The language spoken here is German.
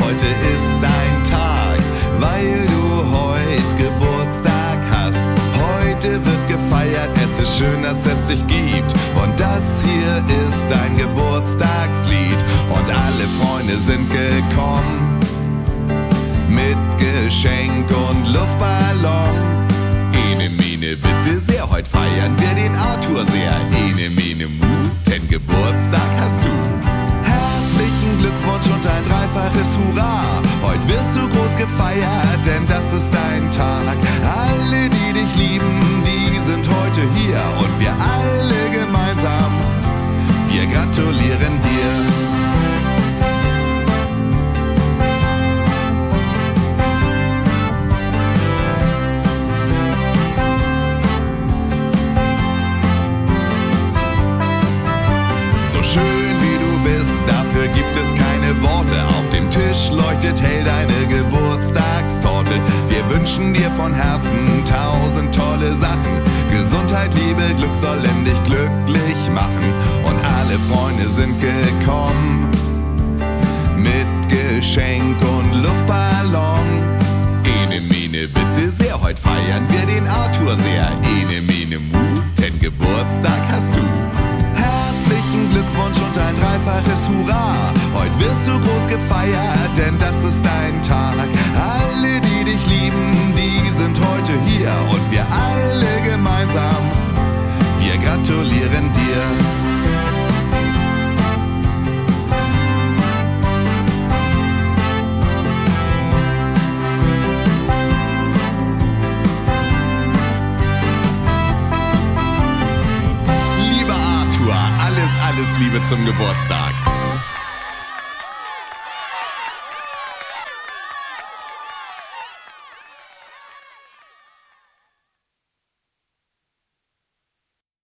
heute ist dein Tag, weil du heute Geburtstag hast. Heute wird gefeiert, es ist schön, dass es dich gibt. Und das hier ist dein Geburtstagslied. Und alle Freunde sind gekommen mit Geschenk und Luftballon. Ene Mine bitte sehr, heute feiern wir den Arthur sehr. Ene Mine mu, denn Geburtstag hast du. Herzlichen Glückwunsch und ein dreifaches Hurra. Heute wirst du groß gefeiert, denn das ist dein Tag. Alle, die dich lieben, die sind heute hier. Und wir alle gemeinsam, wir gratulieren dir. Schön wie du bist, dafür gibt es keine Worte. Auf dem Tisch leuchtet hell deine Geburtstagstorte. Wir wünschen dir von Herzen 1000 tolle Sachen. Gesundheit, Liebe, Glück sollen dich glücklich machen. Und alle Freunde sind gekommen mit Geschenk und Luftballon. Ene Mine bitte sehr, heute feiern wir den Arthur sehr. Ene Mine mu, denn Geburtstag hast du. Herzlichen Glückwunsch und ein dreifaches Hurra. Heute wirst du groß gefeiert, denn das ist dein Tag. Alle, die dich lieben, die sind heute hier. Und wir alle gemeinsam, wir gratulieren dir. Alles Liebe zum Geburtstag.